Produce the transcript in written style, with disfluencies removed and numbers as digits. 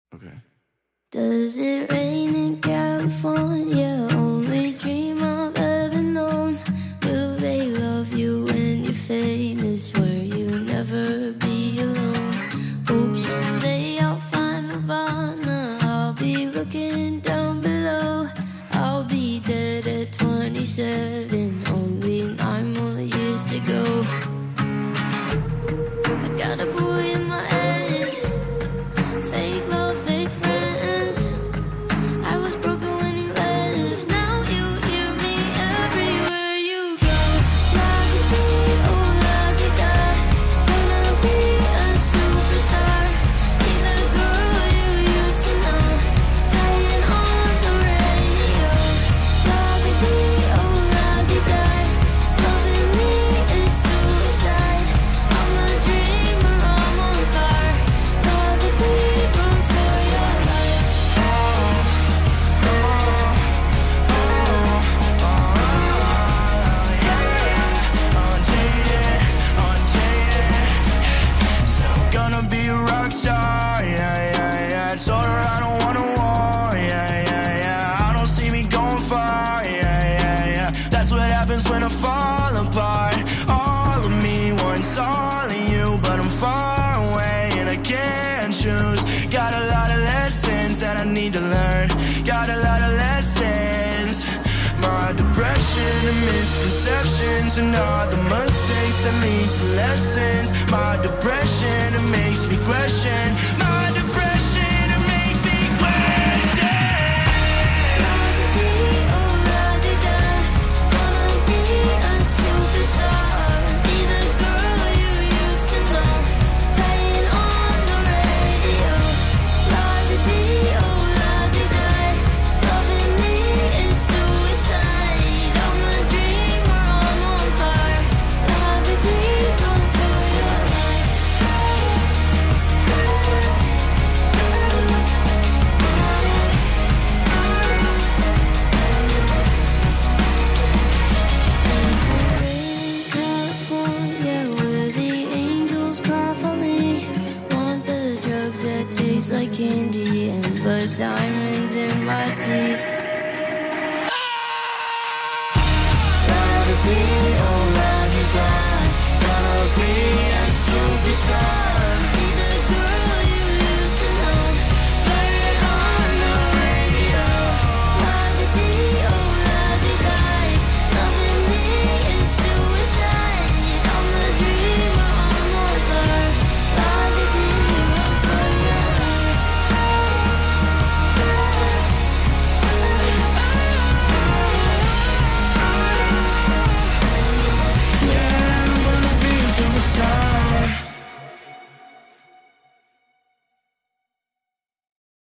Okay. Does it rain in California? Only dream I've ever known. Will they love you when you're famous, where you never be alone? Hope someday I'll find Nirvana. I'll be looking down below. I'll be dead at 27, only 9 more years to go. I got a bully in my head, fake love, fake friends. I was broken when you left, now you hear me everywhere you go. La-di-dee, oh la-di-da, gonna be a superstar. Be the girl you used to know, playing on the radio. La-di-dee, oh la-di-da, loving me is suicide. I'm a dreamer, I'm on fire. La-di-dee, run for your life. I'm gonna be a rock star, yeah. Told her I don't want a war, yeah. I don't see me going far, yeah. That's what happens when I fall apart. All of me wants all of you, but I'm far away and I can't choose. Got a lot of lessons that I need to learn. Got a lot of lessons. My depression and misconceptions and all the mistakes that lead to lessons. My depression, it makes me question. My depression, it makes me question. La-di-dee, oh la-di-da, gonna be a superstar. Be the girl you used to know, playing on the radio. La-di-dee, oh la-di-da, loving me is suicide. I'm a dreamer, I'm on fire. La-di-dee, run for your life. There's a rain in California where the angels cry for me. Want the drugs that taste like candy and the diamonds in my teeth. La-di-dee, oh la-di-da, gonna be a superstar.